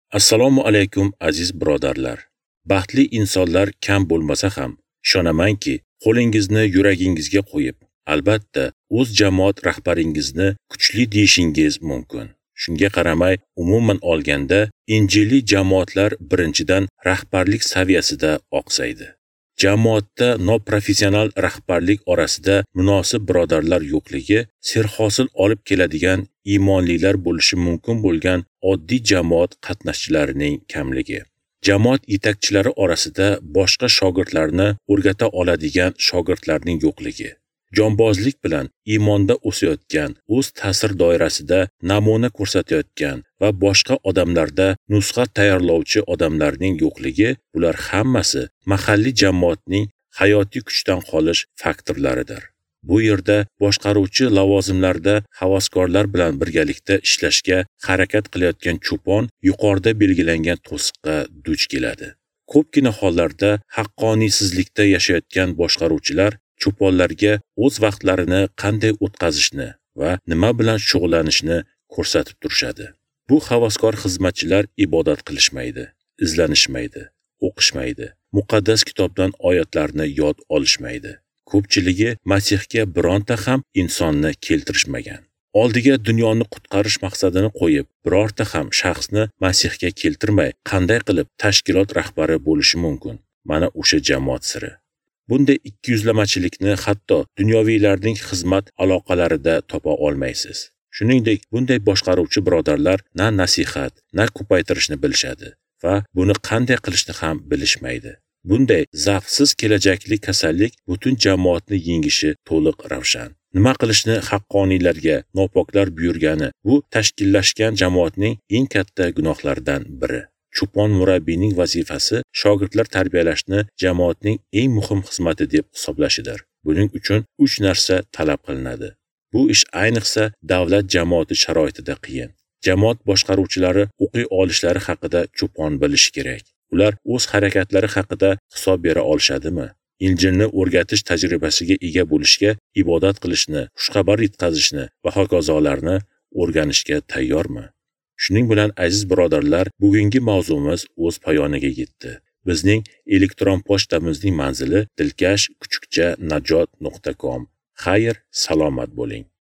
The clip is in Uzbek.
Assalomu alaykum aziz birodarlar. Baxtli insonlar kam bo'lmasa ham, ishonamanki, qo'lingizni yuragingizga qo'yib, albatta, o'z jamoat rahbaringizni kuchli deyishingiz mumkin. Shunga qaramay, umuman olganda, injilli jamoatlar birinchidan rahbarlik saviyasida oqsaydi. Jamoatda noprofessional rahbarlik orasida munosib birodarlar yo'qligi serhosil olib keladigan iymonlilar bo'lishi mumkin bo'lgan oddiy jamoat qatnashchilarining kamligi. Jamoat yetakchilari orasida boshqa shogirdlarni o'rgata oladigan shogirdlarning yo'qligi. Jonbozlik bilan iymonda o'sayotgan, o'z ta'sir doirasida namuna ko'rsatayotgan va boshqa odamlarda nusxa tayyorlovchi odamlarning yo'qligi, bular hammasi mahalliy jamoatning hayotiy kuchdan qolish faktorlaridir. Bu yerda boshqaruvchi lavozimlarda havaskorlar bilan birgalikda ishlashga harakat qilayotgan cho'pon yuqorida belgilangan to'siqqa duch keladi. Ko'pgina hollarda haqqoniysizlikda yashayotgan boshqaruvchilar cho'ponlarga o'z vaqtlarini qanday o'tkazishni va nima bilan shug'ullanishni ko'rsatib turishadi. Bu havaskor xizmatchilar ibodat qilishmaydi, izlanishmaydi, o'qishmaydi, muqaddas kitobdan oyatlarni yod olishmaydi. Ko'pchiligi Masihga bironta ham insonni keltirishmagan. Oldiga dunyoni qutqarish maqsadini qo'yib, birorta ham shaxsni Masihga keltirmay, qanday qilib tashkilot rahbari bo'lishi mumkin? Mana o'sha jamoat siri. Bunday ikkiyuzlamachilikni hatto dunyoviylarning xizmat aloqalarida topa olmaysiz. Shuningdek, bunday boshqaruvchi birodarlar na nasihat, na ko'paytirishni bilishadi va buni qanday qilishni ham bilishmaydi. Bunday zavqsiz kelajakli kasallik butun jamoatni yengishi to'liq ravshan. Nima qilishni haqqoniylarga nopoklar buyurgani bu tashkillashgan jamoatning eng katta gunohlaridan biri. Cho'pon murabbiyning vazifasi shogirdlar tarbiyalashni jamoatning eng muhim xizmati deb hisoblashidir. Buning uchun 3 narsa talab qilinadi. Bu ish ayniqsa davlat jamoati sharoitida qiyin. Jamoat boshqaruvchilari o'qiy olishlari haqida cho'pon bilishi kerak. Ular o'z harakatlari haqida hisob bera olishadimi? Injilni o'rgatish tajribasiga ega bo'lishga, ibodat qilishni, xushxabar yetkazishni va hokazolarni o'rganishga tayyormi? Shuning bilan aziz birodarlar, bugungi mavzumiz o'z poyoniga yetdi. Bizning elektron pochtamizning manzili dilkash_najot.com. Xayr, salomat bo'ling.